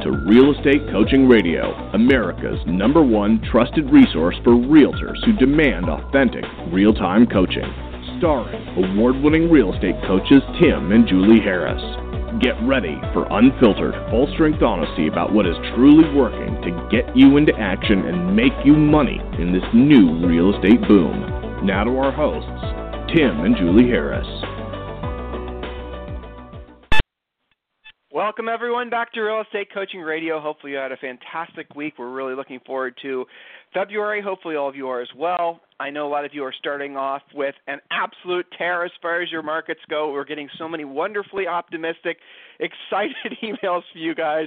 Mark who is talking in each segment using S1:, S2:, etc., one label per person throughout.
S1: to Real Estate Coaching Radio, America's #1 trusted resource for realtors who demand authentic, real-time coaching. Starring award-winning real estate coaches Tim and Julie Harris. Get ready for unfiltered, full-strength honesty about what is truly working to get you into action and make you money in this new real estate boom. Now to our hosts, Tim and Julie Harris.
S2: Welcome, everyone, back to Real Estate Coaching Radio. Hopefully you had a fantastic week. We're really looking forward to February. Hopefully all of you are as well. I know a lot of you are starting off with an absolute tear as far as your markets go. We're getting so many wonderfully optimistic, excited emails from you guys.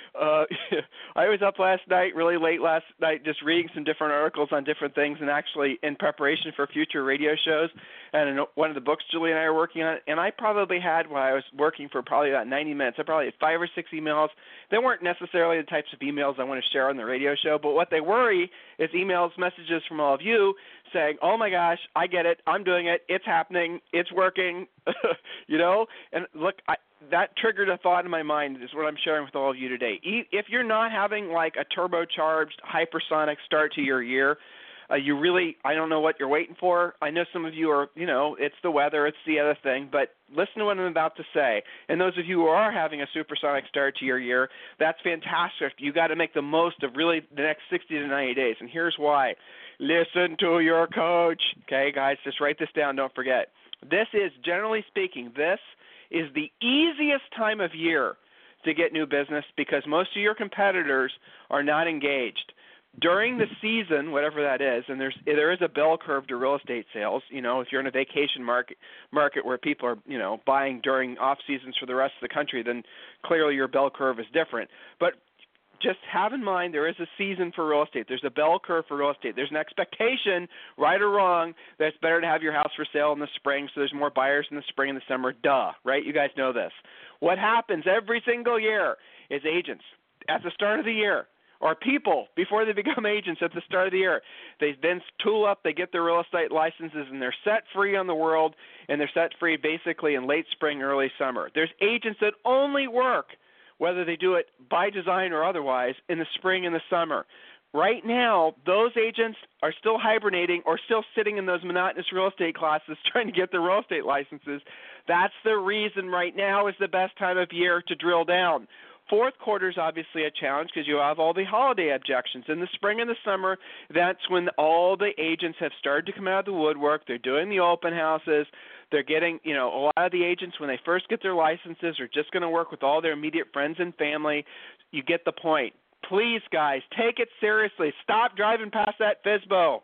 S2: I was up last night, really late last night, just reading some different articles on different things and actually in preparation for future radio shows. And in one of the books Julie and I are working on, and I probably had, while I was working for probably about 90 minutes, I probably had 5 or 6 emails. They weren't necessarily the types of emails I want to share on the radio show, but what they worry is emails, messages from all of you saying, oh my gosh, I get it, I'm doing it, it's happening, it's working, you know? And look, that triggered a thought in my mind is what I'm sharing with all of you today. If you're not having like a turbocharged, hypersonic start to your year, you really, I don't know what you're waiting for. I know some of you are, you know, it's the weather, it's the other thing, but listen to what I'm about to say. And those of you who are having a supersonic start to your year, that's fantastic. You got to make the most of really the next 60 to 90 days. And here's why. Listen to your coach. Okay, guys, just write this down. Don't forget. This is, generally speaking, this is the easiest time of year to get new business because most of your competitors are not engaged. During the season, whatever that is, and there is a bell curve to real estate sales. You know, if you're in a vacation market where people are, you know, buying during off seasons for the rest of the country, then clearly your bell curve is different. But just have in mind there is a season for real estate. There's a bell curve for real estate. There's an expectation, right or wrong, that it's better to have your house for sale in the spring so there's more buyers in the spring and the summer. Duh, right? You guys know this. What happens every single year is agents at the start of the year, or people before they become agents at the start of the year, they then tool up, they get their real estate licenses, and they're set free on the world, and they're set free basically in late spring, early summer. There's agents that only work, whether they do it by design or otherwise, in the spring and the summer. Right now, those agents are still hibernating or still sitting in those monotonous real estate classes trying to get their real estate licenses. That's the reason right now is the best time of year to drill down. Fourth quarter is obviously a challenge because you have all the holiday objections. In the spring and the summer, that's when all the agents have started to come out of the woodwork. They're doing the open houses. They're getting, you know, a lot of the agents, when they first get their licenses, are just going to work with all their immediate friends and family. You get the point. Please, guys, take it seriously. Stop driving past that FSBO.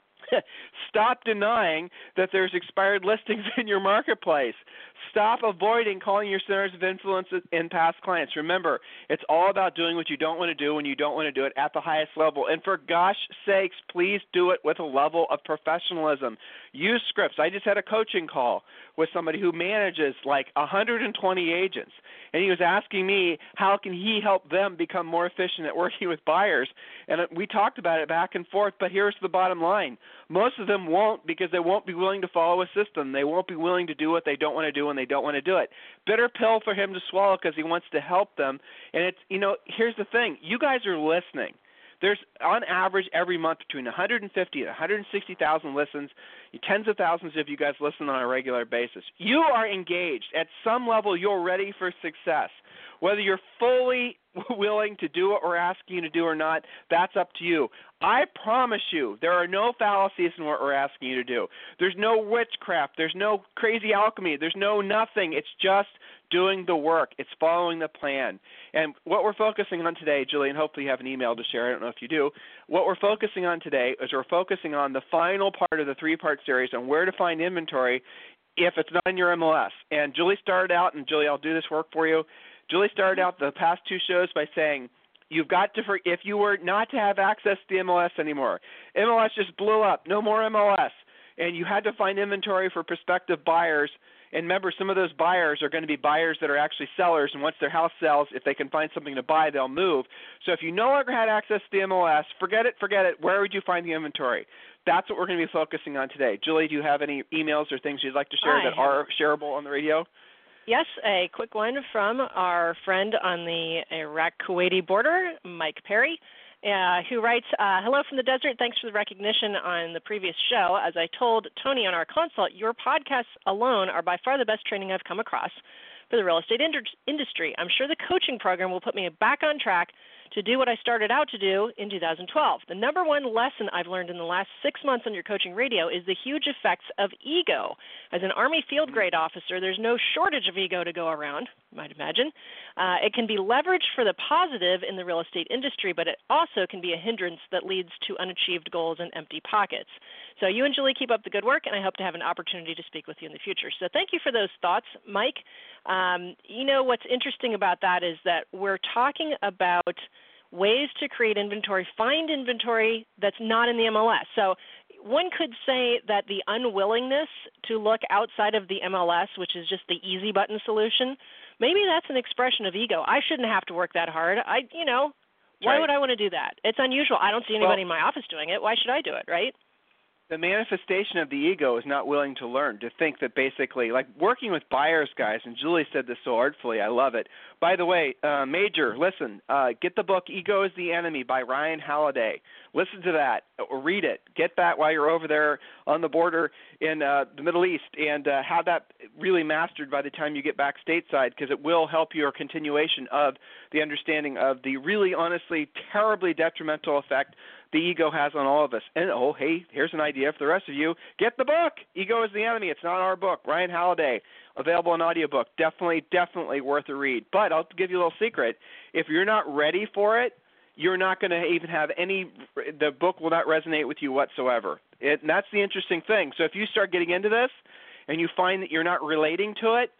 S2: Stop denying that there's expired listings in your marketplace. Stop avoiding calling your centers of influence and past clients. Remember, it's all about doing what you don't want to do when you don't want to do it at the highest level. And for gosh sakes, please do it with a level of professionalism. Use scripts. I just had a coaching call with somebody who manages like 120 agents, and he was asking me how can he help them become more efficient at working with buyers. And we talked about it back and forth, but here's the bottom line. Most of them won't because they won't be willing to follow a system. They won't be willing to do what they don't want to do when they don't want to do it. Bitter pill for him to swallow because he wants to help them. And it's, you know, here's the thing. You guys are listening. There's, on average, every month between 150 and 160,000 listens. Tens of thousands of you guys listen on a regular basis. You are engaged. At some level, you're ready for success. Whether you're fully willing to do what we're asking you to do or not, that's up to you. I promise you there are no fallacies in what we're asking you to do. There's no witchcraft. There's no crazy alchemy. There's no nothing. It's just doing the work. It's following the plan. And what we're focusing on today, Julie, hopefully you have an email to share. I don't know if you do. What we're focusing on today is we're focusing on the final part of the 3-part series on where to find inventory if it's not in your MLS. And Julie started out, and Julie, I'll do this work for you. Julie started out the past 2 shows by saying, you've got to, if you were not to have access to the MLS anymore, MLS just blew up, no more MLS, and you had to find inventory for prospective buyers. And remember, some of those buyers are going to be buyers that are actually sellers, and once their house sells, if they can find something to buy, they'll move. So if you no longer had access to the MLS, forget it. Where would you find the inventory? That's what we're going to be focusing on today. Julie, do you have any emails or things you'd like to share that are shareable on the radio?
S3: Yes, a quick one from our friend on the Iraq-Kuwaiti border, Mike Perry, who writes, hello from the desert. Thanks for the recognition on the previous show. As I told Tony on our consult, your podcasts alone are by far the best training I've come across for the real estate industry. I'm sure the coaching program will put me back on track to do what I started out to do in 2012. The number one lesson I've learned in the last 6 months on your coaching radio is the huge effects of ego. As an Army field grade officer, there's no shortage of ego to go around, you might imagine. It can be leveraged for the positive in the real estate industry, but it also can be a hindrance that leads to unachieved goals and empty pockets. So you and Julie keep up the good work, and I hope to have an opportunity to speak with you in the future. So thank you for those thoughts, Mike. You know, what's interesting about that is that we're talking about ways to create inventory, find inventory that's not in the MLS. So one could say that the unwillingness to look outside of the MLS, which is just the easy button solution, maybe that's an expression of ego. I shouldn't have to work that hard. Why would I want to do that? It's unusual. I don't see anybody in my office doing it. Why should I do it, right?
S2: The manifestation of the ego is not willing to learn, to think that basically, like working with buyers, guys, and Julie said this so artfully, I love it. By the way, Major, listen, get the book Ego is the Enemy by Ryan Holiday. Listen to that, or read it. Get that while you're over there on the border in the Middle East, and have that really mastered by the time you get back stateside, because it will help your continuation of the understanding of the really, honestly, terribly detrimental effect the ego has on all of us. And, hey, here's an idea for the rest of you. Get the book. Ego is the Enemy. It's not our book. Ryan Holiday, available in audiobook. Definitely worth a read. But I'll give you a little secret. If you're not ready for it, you're not going to even have the book will not resonate with you whatsoever. And that's the interesting thing. So if you start getting into this and you find that you're not relating to it,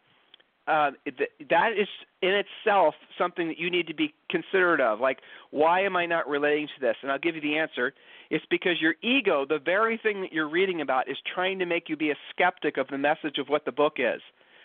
S2: that is in itself something that you need to be considerate of. Like, why am I not relating to this? And I'll give you the answer. It's because your ego, the very thing that you're reading about, is trying to make you be a skeptic of the message of what the book is.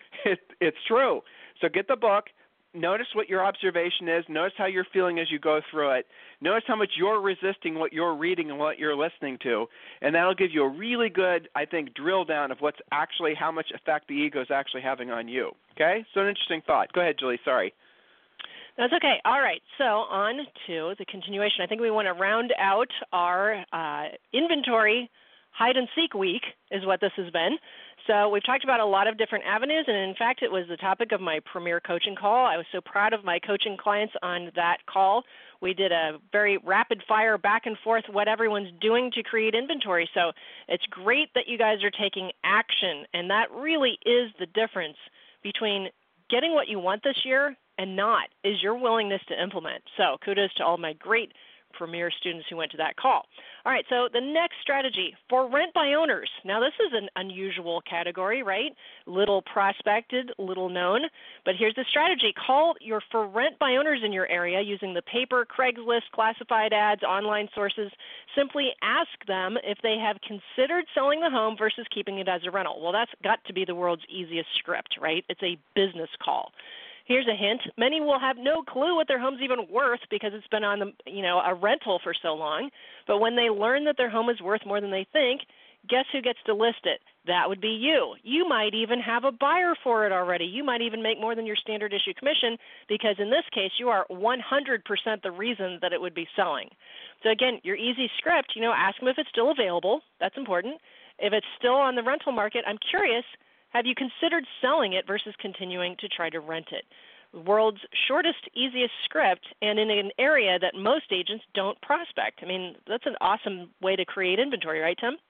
S2: It's true. So get the book. Notice what your observation is. Notice how you're feeling as you go through it. Notice how much you're resisting what you're reading and what you're listening to. And that'll give you a really good, I think, drill down of how much effect the ego is actually having on you. Okay? So an interesting thought. Go ahead, Julie. Sorry.
S3: That's okay. All right. So on to the continuation. I think we want to round out our inventory hide-and-seek week is what this has been. So we've talked about a lot of different avenues, and in fact, it was the topic of my premier coaching call. I was so proud of my coaching clients on that call. We did a very rapid-fire back and forth what everyone's doing to create inventory. So it's great that you guys are taking action, and that really is the difference between getting what you want this year and not, is your willingness to implement. So kudos to all my great premier students who went to that call. All right, so the next strategy for rent by owners. Now, this is an unusual category, right? Little prospected, little known. But here's the strategy. Call your for rent by owners in your area using the paper, Craigslist, classified ads, online sources. Simply ask them if they have considered selling the home versus keeping it as a rental. Well, that's got to be the world's easiest script, right? It's a business call. Here's a hint. Many will have no clue what their home's even worth because it's been on a rental for so long. But when they learn that their home is worth more than they think, guess who gets to list it? That would be you. You might even have a buyer for it already. You might even make more than your standard issue commission because in this case, you are 100% the reason that it would be selling. So again, your easy script, ask them if it's still available. That's important. If it's still on the rental market, I'm curious, have you considered selling it versus continuing to try to rent it? The world's shortest, easiest script, and in an area that most agents don't prospect. I mean, that's an awesome way to create inventory, right, Tim?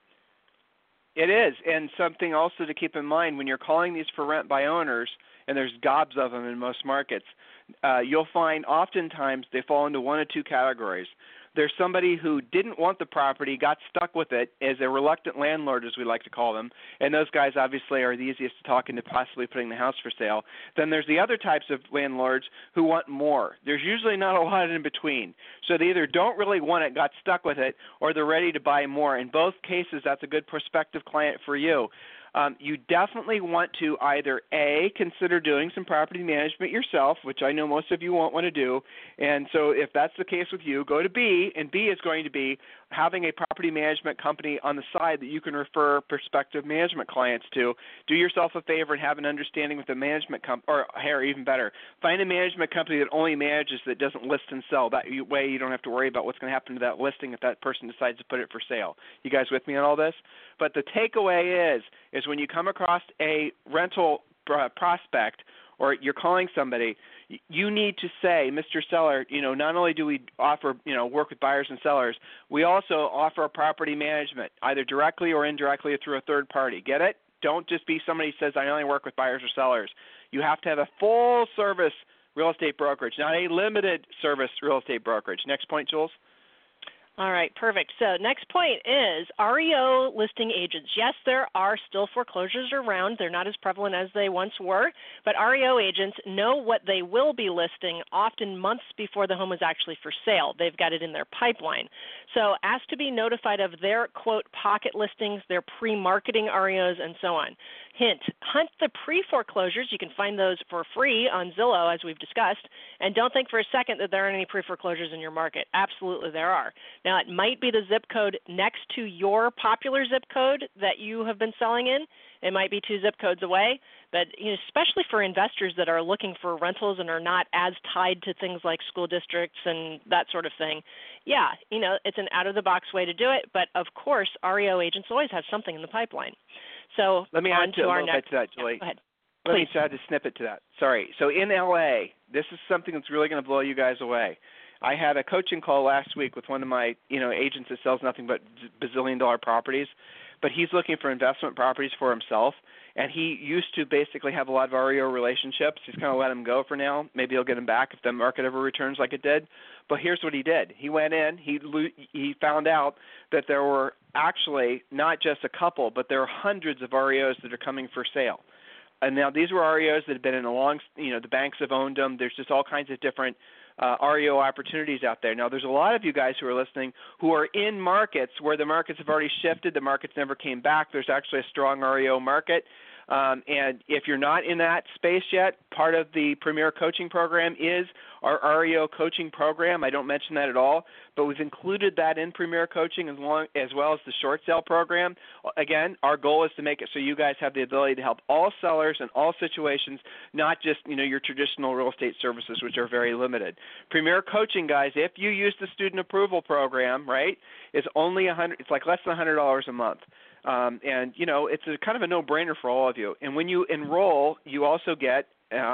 S2: It is, and something also to keep in mind when you're calling these for rent by owners, and there's gobs of them in most markets, you'll find oftentimes they fall into one of two categories. There's somebody who didn't want the property, got stuck with it as a reluctant landlord, as we like to call them, and those guys obviously are the easiest to talk into possibly putting the house for sale. Then there's the other types of landlords who want more. There's usually not a lot in between. So they either don't really want it, got stuck with it, or they're ready to buy more. In both cases, that's a good prospective client for you. You definitely want to either A, consider doing some property management yourself, which I know most of you won't want to do. And so if that's the case with you, go to B, and B is going to be having a property management company on the side that you can refer prospective management clients to. Do yourself a favor and have an understanding with the management company, or even better, find a management company that only manages, that doesn't list and sell. That way you don't have to worry about what's going to happen to that listing if that person decides to put it for sale. You guys with me on all this? But the takeaway is when you come across a rental prospect, or you're calling somebody, you need to say, Mr. Seller, not only do we offer, work with buyers and sellers, we also offer property management, either directly or indirectly or through a third party. Get it? Don't just be somebody who says, I only work with buyers or sellers. You have to have a full service real estate brokerage, not a limited service real estate brokerage. Next point, Jules.
S3: All right, perfect. So next point is REO listing agents. Yes, there are still foreclosures around. They're not as prevalent as they once were, but REO agents know what they will be listing often months before the home is actually for sale. They've got it in their pipeline. So ask to be notified of their, quote, pocket listings, their pre-marketing REOs, and so on. Hint, hunt the pre-foreclosures. You can find those for free on Zillow, as we've discussed. And don't think for a second that there aren't any pre-foreclosures in your market. Absolutely there are. Now, it might be the zip code next to your popular zip code that you have been selling in. It might be 2 zip codes away. But especially for investors that are looking for rentals and are not as tied to things like school districts and that sort of thing, it's an out-of-the-box way to do it. But, of course, REO agents always have something in the pipeline. So
S2: let me add to our next. To that, Julie.
S3: Go ahead.
S2: Let me add a snippet to that. Sorry. So in L.A., this is something that's really going to blow you guys away. I had a coaching call last week with one of my, agents that sells nothing but bazillion-dollar properties, but he's looking for investment properties for himself, and he used to basically have a lot of REO relationships. He's kind of let them go for now. Maybe he'll get them back if the market ever returns like it did. But here's what he did. He went in. He found out that there were actually not just a couple, but there are hundreds of REOs that are coming for sale. And now these were REOs that have been in a long, the banks have owned them. There's just all kinds of different REO opportunities out there. Now, there's a lot of you guys who are listening who are in markets where the markets have already shifted. The markets never came back. There's actually a strong REO market. And if you're not in that space yet, part of the Premier Coaching Program is our REO coaching program. I don't mention that at all, but we've included that in Premier Coaching as well as the short sale program. Again, our goal is to make it so you guys have the ability to help all sellers in all situations, not just your traditional real estate services, which are very limited. Premier Coaching, guys, if you use the student approval program, right, is only it's like less than $100 a month. And it's a kind of a no-brainer for all of you. And when you enroll, you also get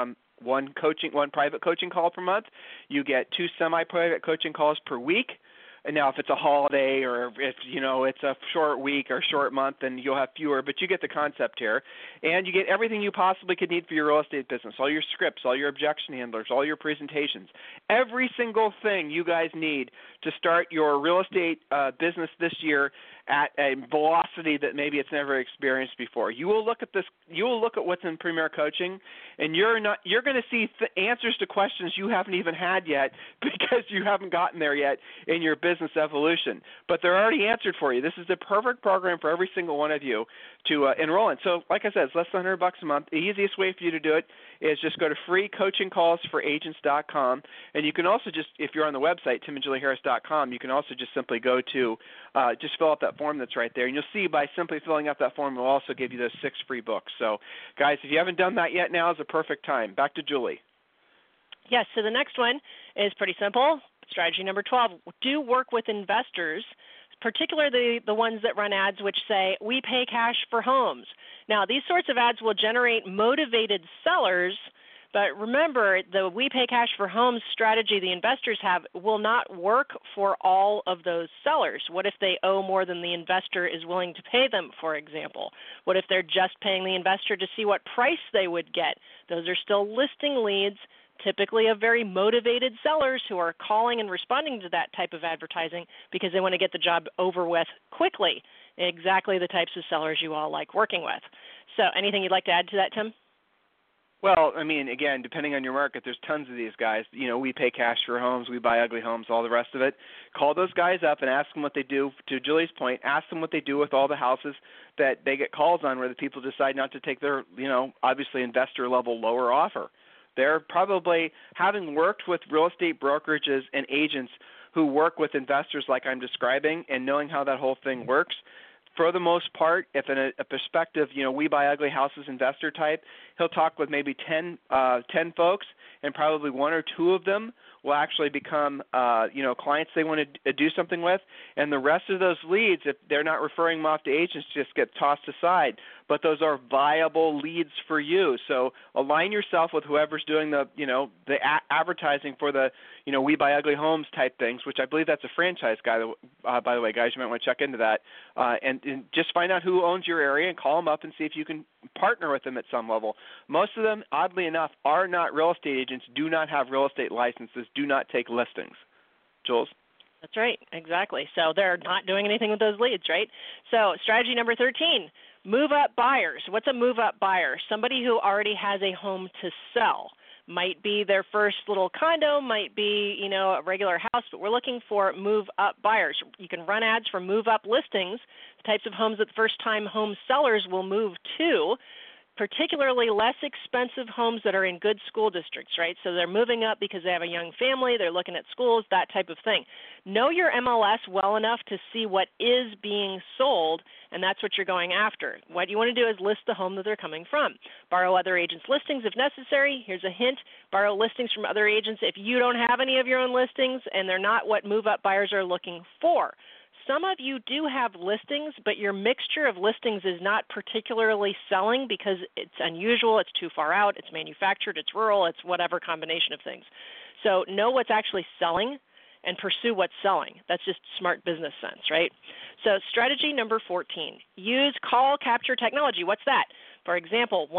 S2: one private coaching call per month. You get 2 semi-private coaching calls per week. And now, if it's a holiday or if it's a short week or short month, then you'll have fewer. But you get the concept here, and you get everything you possibly could need for your real estate business: all your scripts, all your objection handlers, all your presentations, every single thing you guys need to start your real estate business this year at a velocity that maybe it's never experienced before. You will look at this. You will look at what's in Premier Coaching, and you're going to see answers to questions you haven't even had yet because you haven't gotten there yet in your business evolution. But they're already answered for you. This is the perfect program for every single one of you to enroll in. So, like I said, it's less than $100 a month. The easiest way for you to do it is just go to freecoachingcallsforagents.com, and you can also just, if you're on the website, timandjulieharris.com, you can also just simply go to just fill out that form that's right there, and you'll see by simply filling out that form, we'll also give you those 6 free books. So, guys, if you haven't done that yet, now is the perfect time. Back to Julie.
S3: Yes, so the next one is pretty simple. Strategy number 12, do work with investors, particularly the ones that run ads which say, we pay cash for homes. Now, these sorts of ads will generate motivated sellers, but remember, the we pay cash for homes strategy the investors have will not work for all of those sellers. What if they owe more than the investor is willing to pay them, for example? What if they're just paying the investor to see what price they would get? Those are still listing leads, typically of very motivated sellers who are calling and responding to that type of advertising because they want to get the job over with quickly. Exactly the types of sellers you all like working with. So anything you'd like to add to that, Tim?
S2: Well, I mean, again, depending on your market, there's tons of these guys. You know, we pay cash for homes, we buy ugly homes, all the rest of it. Call those guys up and ask them what they do. To Julie's point, ask them what they do with all the houses that they get calls on where the people decide not to take their, you know, obviously investor level lower offer. They're probably, having worked with real estate brokerages and agents who work with investors like I'm describing and knowing how that whole thing works, for the most part, if in a perspective, you know, we buy ugly houses investor type, he'll talk with maybe 10 folks, and probably one or two of them will actually become, you know, clients they want to do something with, and the rest of those leads, if they're not referring them off to agents, just get tossed aside. But those are viable leads for you. So align yourself with whoever's doing the, you know, the advertising for the, you know, we buy ugly homes type things, which I believe that's a franchise guy. By the way, guys, you might want to check into that, and just find out who owns your area and call them up and see if you can partner with them at some level. Most of them, oddly enough, are not real estate agents, do not have real estate licenses, do not take listings. Jules?
S3: That's right, exactly. So they're not doing anything with those leads, right? So strategy number 13, move-up buyers. What's a move-up buyer? Somebody who already has a home to sell. Might be their first little condo, might be, you know, a regular house, but we're looking for move-up buyers. You can run ads for move-up listings, the types of homes that first-time home sellers will move to, particularly less expensive homes that are in good school districts, right? So they're moving up because they have a young family, they're looking at schools, that type of thing. Know your MLS well enough to see what is being sold, and that's what you're going after. What you want to do is list the home that they're coming from. Borrow other agents' listings if necessary. Here's a hint. Borrow listings from other agents if you don't have any of your own listings and they're not what move-up buyers are looking for. Some of you do have listings, but your mixture of listings is not particularly selling because it's unusual, it's too far out, it's manufactured, it's rural, it's whatever combination of things. So know what's actually selling and pursue what's selling. That's just smart business sense, right? So strategy number 14, use call capture technology. What's that? For example,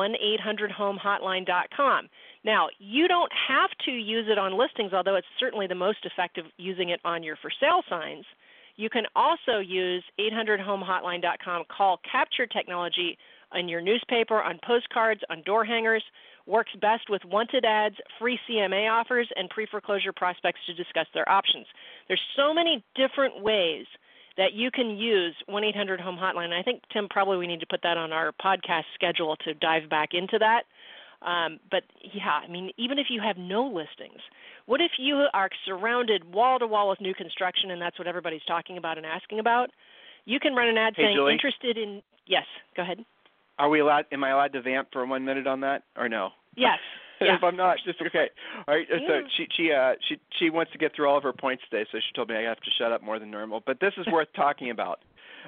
S3: 1-800-HOME-HOTLINE.com. Now, you don't have to use it on listings, although it's certainly the most effective using it on your for sale signs. You can also use 800-HOME-HOTLINE.com call capture technology on your newspaper, on postcards, on door hangers. Works best with wanted ads, free CMA offers, and pre-foreclosure prospects to discuss their options. There's so many different ways that you can use 1-800-HOME-HOTLINE. I think, Tim, probably we need to put that on our podcast schedule to dive back into that. But, yeah, I mean, even if you have no listings, what if you are surrounded wall-to-wall with new construction, and that's what everybody's talking about and asking about? You can run an ad saying,
S2: Julie?
S3: Interested in – yes, go ahead.
S2: Am I allowed to vamp for 1 minute on that or no?
S3: Yes. Yeah.
S2: If I'm not, just okay. All right. So she wants to get through all of her points today, so she told me I have to shut up more than normal. But this is worth talking about.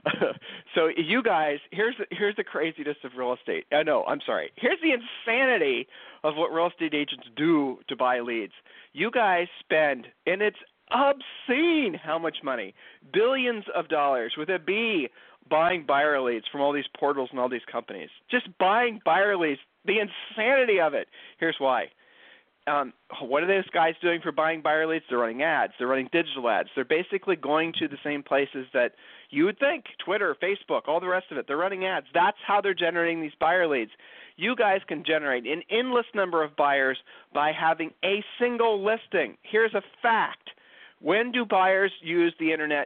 S2: So you guys, here's the craziness of real estate. I'm sorry. Here's the insanity of what real estate agents do to buy leads. You guys spend, and it's obscene how much money, billions of dollars with a B, buying buyer leads from all these portals and all these companies. Just buying buyer leads, the insanity of it. Here's why. What are those guys doing for buying buyer leads? They're running ads. They're running digital ads. They're basically going to the same places that you would think, Twitter, Facebook, all the rest of it. They're running ads. That's how they're generating these buyer leads. You guys can generate an endless number of buyers by having a single listing. Here's a fact. When do buyers use the internet?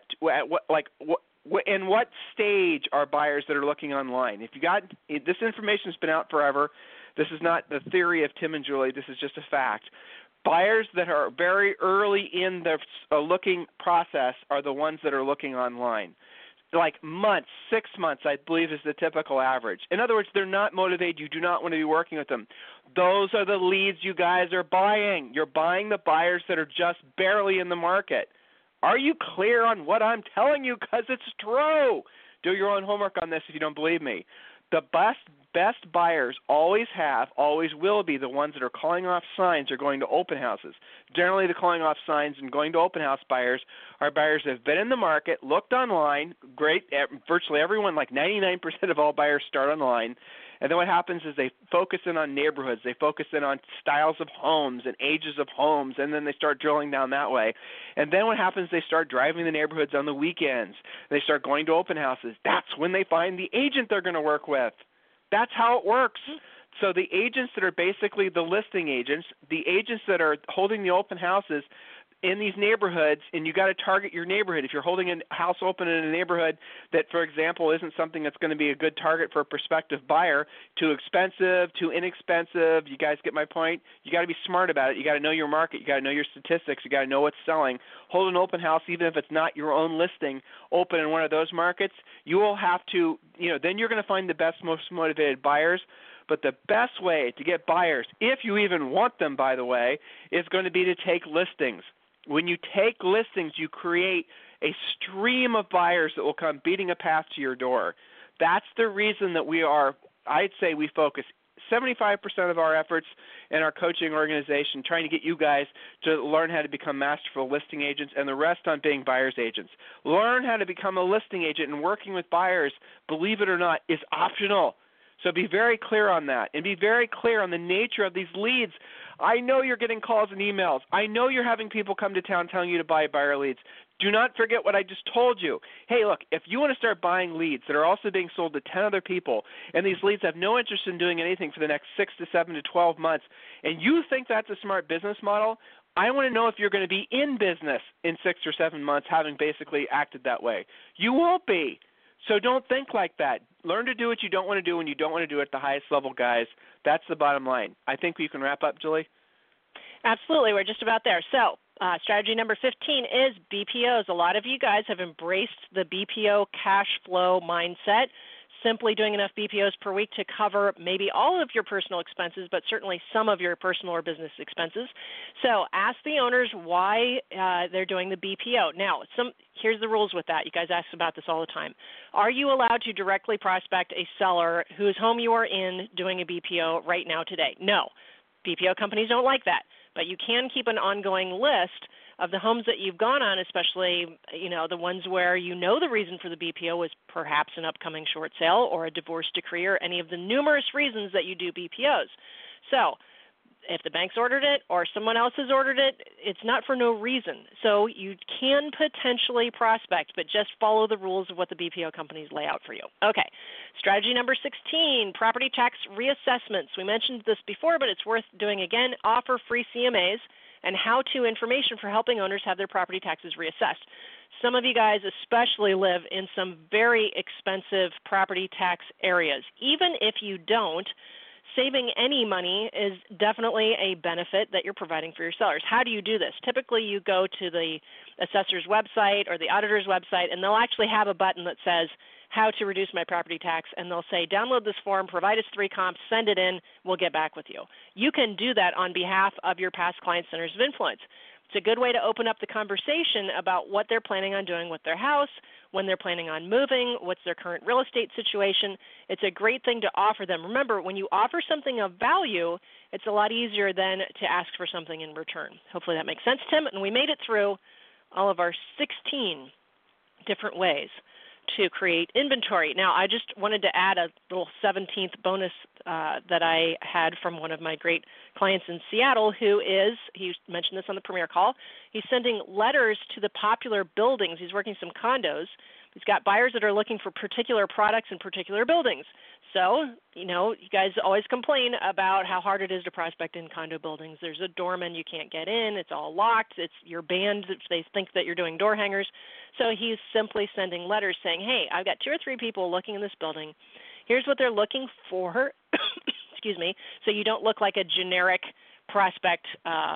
S2: In what stage are buyers that are looking online? If you got this information has been out forever. This is not the theory of Tim and Julie. This is just a fact. Buyers that are very early in the looking process are the ones that are looking online. Like months, 6 months, I believe, is the typical average. In other words, they're not motivated. You do not want to be working with them. Those are the leads you guys are buying. You're buying the buyers that are just barely in the market. Are you clear on what I'm telling you? Because it's true. Do your own homework on this if you don't believe me. The best buyers always will be the ones that are calling off signs or going to open houses. Generally, the calling off signs and going to open house buyers are buyers that have been in the market, looked online. Great, virtually everyone, like 99% of all buyers start online. And then what happens is they focus in on neighborhoods. They focus in on styles of homes and ages of homes, and then they start drilling down that way. And then what happens, they start driving the neighborhoods on the weekends. They start going to open houses. That's when they find the agent they're going to work with. That's how it works. So the agents that are basically the listing agents, the agents that are holding the open houses in these neighborhoods, and you got to target your neighborhood. If you're holding a house open in a neighborhood that, for example, isn't something that's going to be a good target for a prospective buyer, too expensive, too inexpensive, you guys get my point? You got to be smart about it. You got to know your market. You got to know your statistics. You got to know what's selling. Hold an open house, even if it's not your own listing, open in one of those markets. You will have to, then you're going to find the best, most motivated buyers. But the best way to get buyers, if you even want them, by the way, is going to be to take listings. When you take listings, you create a stream of buyers that will come beating a path to your door. That's the reason that I'd say we focus 75% of our efforts in our coaching organization trying to get you guys to learn how to become masterful listing agents, and the rest on being buyer's agents. Learn how to become a listing agent, and working with buyers, believe it or not, is optional. So be very clear on that, and be very clear on the nature of these leads. I know you're getting calls and emails. I know you're having people come to town telling you to buy buyer leads. Do not forget what I just told you. Hey, look, if you want to start buying leads that are also being sold to 10 other people, and these leads have no interest in doing anything for the next 6 to 7 to 12 months, and you think that's a smart business model, I want to know if you're going to be in business in 6 or 7 months having basically acted that way. You won't be. So don't think like that. Learn to do what you don't want to do when you don't want to do it at the highest level, guys. That's the bottom line. I think you can wrap up, Julie.
S3: Absolutely. We're just about there. So strategy number 15 is BPOs. A lot of you guys have embraced the BPO cash flow mindset, simply doing enough BPOs per week to cover maybe all of your personal expenses, but certainly some of your personal or business expenses. So ask the owners why they're doing the BPO. Now, here's the rules with that. You guys ask about this all the time. Are you allowed to directly prospect a seller whose home you are in doing a BPO right now today? No. BPO companies don't like that. But you can keep an ongoing list of the homes that you've gone on, especially, the ones where the reason for the BPO was perhaps an upcoming short sale or a divorce decree or any of the numerous reasons that you do BPOs. So if the bank's ordered it or someone else has ordered it, it's not for no reason. So you can potentially prospect, but just follow the rules of what the BPO companies lay out for you. Okay, strategy number 16, property tax reassessments. We mentioned this before, but it's worth doing again. Offer free CMAs and how-to information for helping owners have their property taxes reassessed. Some of you guys especially live in some very expensive property tax areas. Even if you don't, saving any money is definitely a benefit that you're providing for your sellers. How do you do this? Typically, you go to the assessor's website or the auditor's website, and they'll actually have a button that says, how to reduce my property tax, and they'll say, download this form, provide us 3 comps, send it in, we'll get back with you. You can do that on behalf of your past client centers of influence. It's a good way to open up the conversation about what they're planning on doing with their house, when they're planning on moving, what's their current real estate situation. It's a great thing to offer them. Remember, when you offer something of value, it's a lot easier than to ask for something in return. Hopefully that makes sense, Tim. And we made it through all of our 16 different ways to create inventory. Now, I just wanted to add a little 17th bonus that I had from one of my great clients in Seattle he mentioned this on the premiere call, he's sending letters to the popular buildings. He's working some condos. He's got buyers that are looking for particular products in particular buildings. So, you guys always complain about how hard it is to prospect in condo buildings. There's a doorman you can't get in. It's all locked. You're banned if they think that you're doing door hangers. So he's simply sending letters saying, hey, I've got 2 or 3 people looking in this building. Here's what they're looking for. Excuse me. So you don't look like a generic prospect,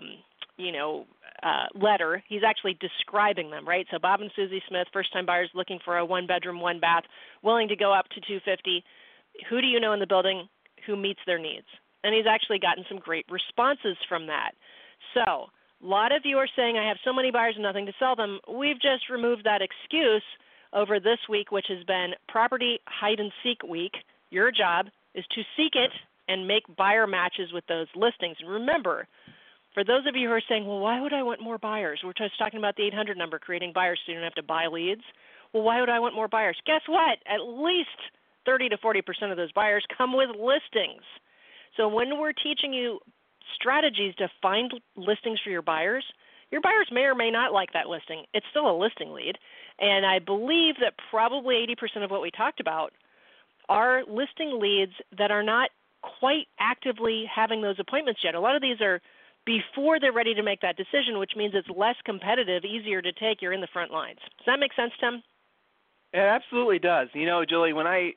S3: letter. He's actually describing them, right? So Bob and Susie Smith, first-time buyers looking for a 1-bedroom, 1-bath, willing to go up to $250,000. Who do you know in the building who meets their needs? And he's actually gotten some great responses from that. So a lot of you are saying, I have so many buyers and nothing to sell them. We've just removed that excuse over this week, which has been Property Hide and Seek Week. Your job is to seek it and make buyer matches with those listings. And remember, for those of you who are saying, well, why would I want more buyers? We're just talking about the 800 number, creating buyers so you don't have to buy leads. Well, why would I want more buyers? Guess what? At least 30 to 40% of those buyers come with listings. So when we're teaching you strategies to find listings for your buyers may or may not like that listing. It's still a listing lead. And I believe that probably 80% of what we talked about are listing leads that are not quite actively having those appointments yet. A lot of these are before they're ready to make that decision, which means it's less competitive, easier to take. You're in the front lines. Does that make sense, Tim?
S2: It absolutely does. Julie, when I,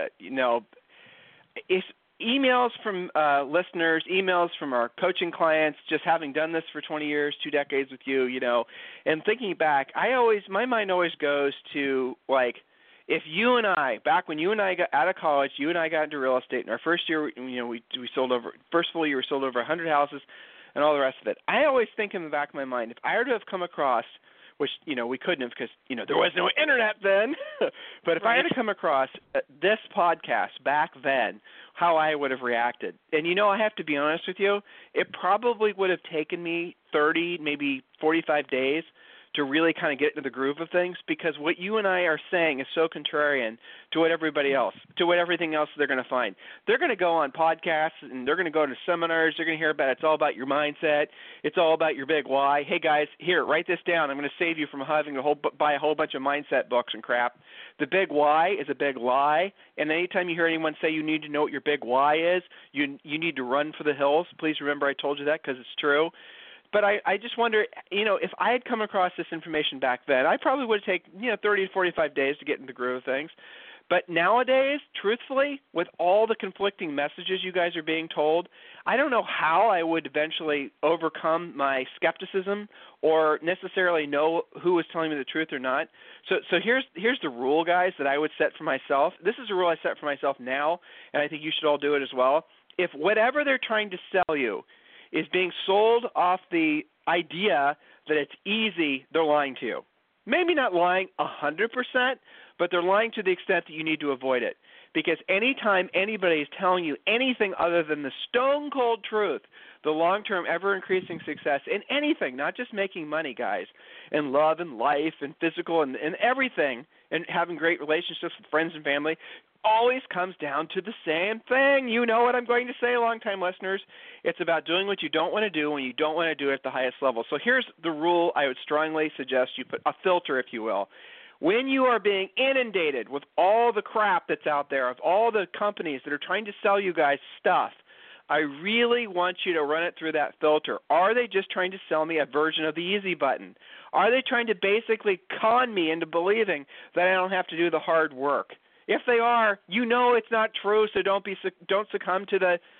S2: if emails from listeners, emails from our coaching clients, just having done this for 20 years, 2 decades with you, and thinking back, my mind always goes to, like, if you and I, back when you and I got out of college, you and I got into real estate, in our first year, we sold first full year, we sold over 100 houses and all the rest of it. I always think in the back of my mind, if I were to have come across, which, we couldn't have because, there was no internet then, but if I had to come across this podcast back then, how I would have reacted. And, I have to be honest with you, it probably would have taken me 30, maybe 45 days to really kind of get into the groove of things, because what you and I are saying is so contrarian to what everybody else, to what everything else they're going to find. They're going to go on podcasts and they're going to go to seminars. They're going to hear about it's all about your mindset. It's all about your big why. Hey guys, here, write this down. I'm going to save you from having to buy a whole bunch of mindset books and crap. The big why is a big lie. And anytime you hear anyone say you need to know what your big why is, you need to run for the hills. Please remember I told you that, because it's true. But I just wonder, if I had come across this information back then, I probably would take 30 to 45 days to get into the groove of things. But nowadays, truthfully, with all the conflicting messages you guys are being told, I don't know how I would eventually overcome my skepticism or necessarily know who was telling me the truth or not. So here's the rule, guys, that I would set for myself. This is a rule I set for myself now, and I think you should all do it as well. If whatever they're trying to sell you is being sold off the idea that it's easy, they're lying to you. Maybe not lying 100%, but they're lying to the extent that you need to avoid it. Because anytime anybody is telling you anything other than the stone-cold truth, the long-term, ever-increasing success in anything, not just making money, guys, in love and life and physical and everything, and having great relationships with friends and family, always comes down to the same thing. You know what I'm going to say, long-time listeners. It's about doing what you don't want to do when you don't want to do it at the highest level. So here's the rule I would strongly suggest you put, a filter, if you will. When you are being inundated with all the crap that's out there, of all the companies that are trying to sell you guys stuff, I really want you to run it through that filter. Are they just trying to sell me a version of the easy button? Are they trying to basically con me into believing that I don't have to do the hard work? If they are, it's not true, so don't succumb to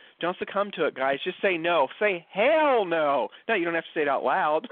S2: it, guys. Just say no. Say hell no. Now, you don't have to say it out loud,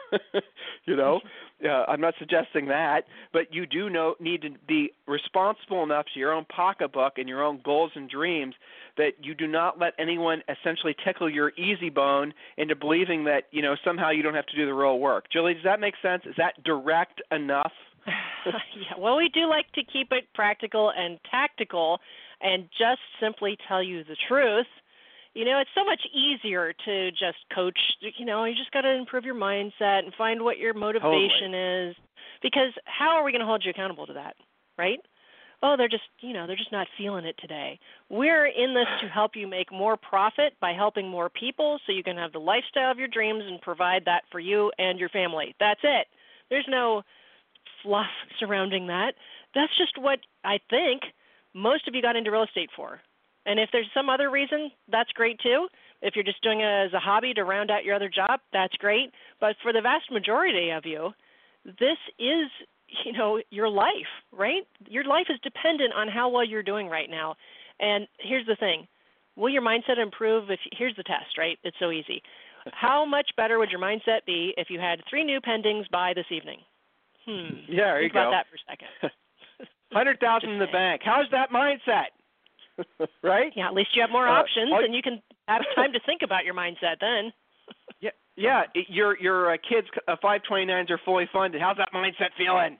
S2: I'm not suggesting that, but you do need to be responsible enough to your own pocketbook and your own goals and dreams that you do not let anyone essentially tickle your easy bone into believing that, somehow you don't have to do the real work. Julie, does that make sense? Is that direct enough?
S3: Yeah, well, we do like to keep it practical and tactical and just simply tell you the truth. It's so much easier to just coach. You just got to improve your mindset and find what your motivation is, because how are we going to hold you accountable to that, right? Oh, they're just not feeling it today. We're in this to help you make more profit by helping more people so you can have the lifestyle of your dreams and provide that for you and your family. That's it. There's no fluff surrounding that. That's just what I think most of you got into real estate for. And if there's some other reason, that's great too. If you're just doing it as a hobby to round out your other job, that's great. But for the vast majority of you, this is, your life, right? Your life is dependent on how well you're doing right now. And here's the thing. Will your mindset improve here's the test, right? It's so easy. How much better would your mindset be if you had 3 new pendings by this evening?
S2: Yeah, there you go.
S3: Think about that for a second.
S2: $100,000 in the bank. How's that mindset? Right?
S3: Yeah, at least you have more options, and you can have time to think about your mindset then.
S2: Yeah. Your kids' 529s are fully funded. How's that mindset feeling?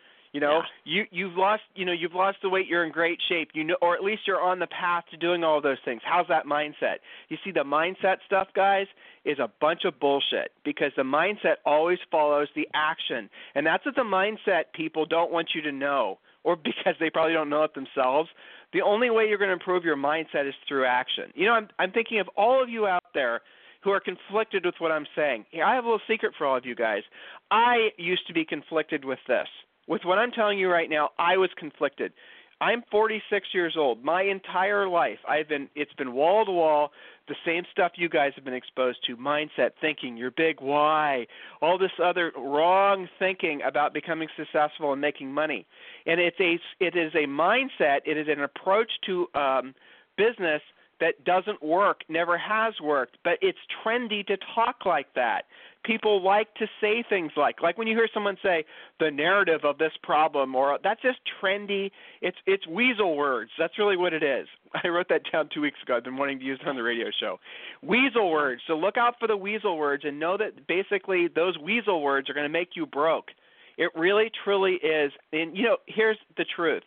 S2: You've lost the weight. You're in great shape. Or at least you're on the path to doing all of those things. How's that mindset? You see, the mindset stuff, guys, is a bunch of bullshit, because the mindset always follows the action, and that's what the mindset people don't want you to know, or because they probably don't know it themselves. The only way you're going to improve your mindset is through action. I'm thinking of all of you out there who are conflicted with what I'm saying. I have a little secret for all of you guys. I used to be conflicted with this. With what I'm telling you right now, I was conflicted. I'm 46 years old. My entire life, it's been wall to wall, the same stuff you guys have been exposed to: mindset, thinking, your big why, all this other wrong thinking about becoming successful and making money. And it is a mindset. It is an approach to business that doesn't work, never has worked, but it's trendy to talk like that. People like to say things like when you hear someone say the narrative of this problem, or that's just trendy. It's weasel words. That's really what it is. I wrote that down 2 weeks ago. I've been wanting to use it on the radio show. Weasel words. So look out for the weasel words and know that basically those weasel words are going to make you broke. It really, truly is. And, here's the truth.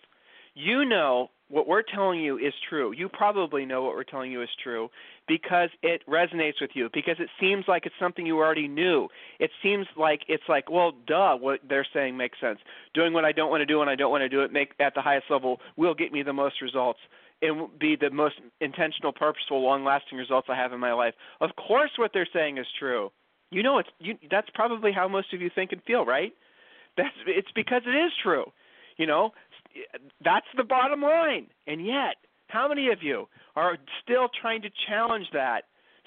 S2: What we're telling you is true. You probably know what we're telling you is true because it resonates with you, because it seems like it's something you already knew. It seems like well, duh, what they're saying makes sense. Doing what I don't want to do when I don't want to do it at the highest level will get me the most results and be the most intentional, purposeful, long-lasting results I have in my life. Of course what they're saying is true. That's probably how most of you think and feel, right? It's because it is true. That's the bottom line. And yet, how many of you are still trying to challenge that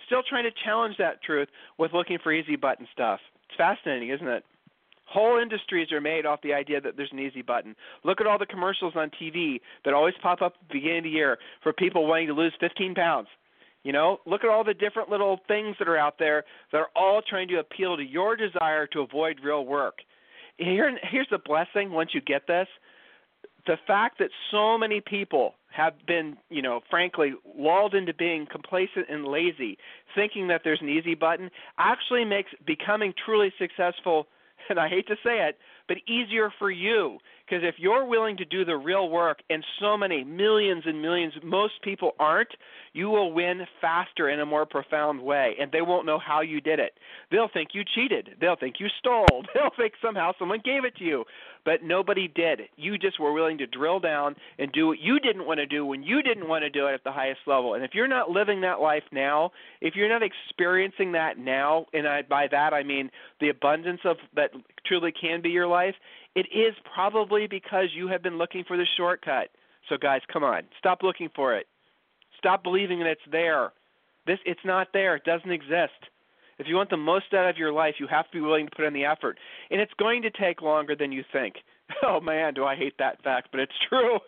S2: truth with looking for easy button stuff? It's fascinating, isn't it? Whole industries are made off the idea that there's an easy button. Look at all the commercials on TV that always pop up at the beginning of the year for people wanting to lose 15 pounds. Look at all the different little things that are out there that are all trying to appeal to your desire to avoid real work. Here's the blessing once you get this. The fact that so many people have been, frankly, lulled into being complacent and lazy, thinking that there's an easy button, actually makes becoming truly successful, and I hate to say it, but easier for you. Because if you're willing to do the real work, and so many, millions and millions, most people aren't, you will win faster in a more profound way, and they won't know how you did it. They'll think you cheated. They'll think you stole. They'll think somehow someone gave it to you, but nobody did. You just were willing to drill down and do what you didn't want to do when you didn't want to do it at the highest level. And if you're not living that life now, if you're not experiencing that now, and by that I mean the abundance of that truly can be your life, it is probably because you have been looking for the shortcut. So guys, come on, stop looking for it. Stop believing that it's there. It's not there. It doesn't exist. If you want the most out of your life, you have to be willing to put in the effort. And it's going to take longer than you think. Oh, man, do I hate that fact, but it's true.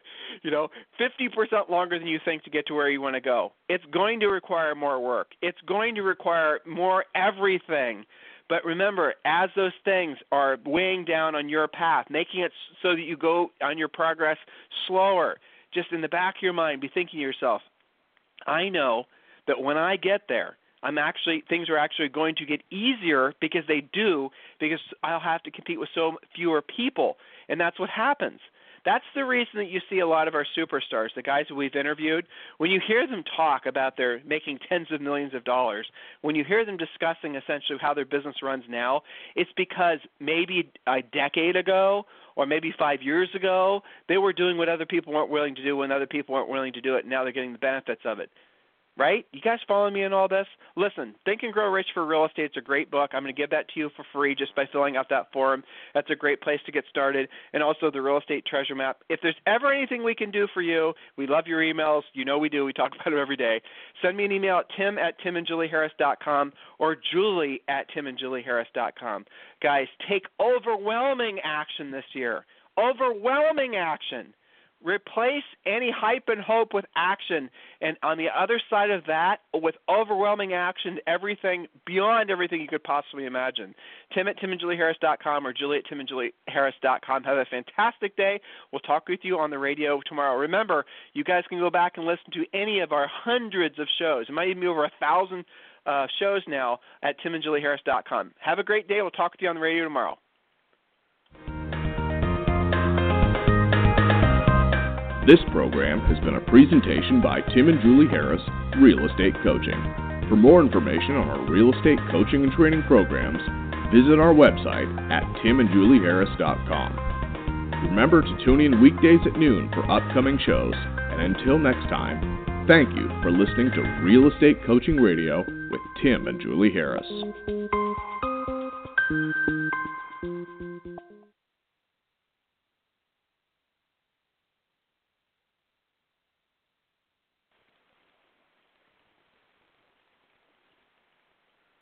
S2: 50% longer than you think to get to where you want to go. It's going to require more work. It's going to require more everything. But remember, as those things are weighing down on your path, making it so that you go on your progress slower, just in the back of your mind, be thinking to yourself, I know that when I get there, things are actually going to get easier because I'll have to compete with so fewer people. And that's what happens. That's the reason that you see a lot of our superstars, the guys that we've interviewed, when you hear them talk about their making tens of millions of dollars, when you hear them discussing essentially how their business runs now, it's because maybe a decade ago or maybe 5 years ago, they were doing what other people weren't willing to do when other people weren't willing to do it, and now they're getting the benefits of it. Right? You guys following me in all this? Listen, Think and Grow Rich for Real Estate is a great book. I'm going to give that to you for free just by filling out that form. That's a great place to get started. And also the Real Estate Treasure Map. If there's ever anything we can do for you, we love your emails. You know we do. We talk about it every day. Send me an email at tim@timandjulieharris.com or julie@timandjulieharris.com. Guys, take overwhelming action this year. Overwhelming action. Replace any hype and hope with action. And on the other side of that, with overwhelming action, everything, beyond everything you could possibly imagine. Tim@timandjulieharris.com or julie@timandjulieharris.com. Have a fantastic day. We'll talk with you on the radio tomorrow. Remember, you guys can go back and listen to any of our hundreds of shows. It might even be over 1,000 shows now at timandjulieharris.com. Have a great day. We'll talk with you on the radio tomorrow.
S1: This program has been a presentation by Tim and Julie Harris, Real Estate Coaching. For more information on our real estate coaching and training programs, visit our website at timandjulieharris.com. Remember to tune in weekdays at noon for upcoming shows, and until next time, thank you for listening to Real Estate Coaching Radio with Tim and Julie Harris.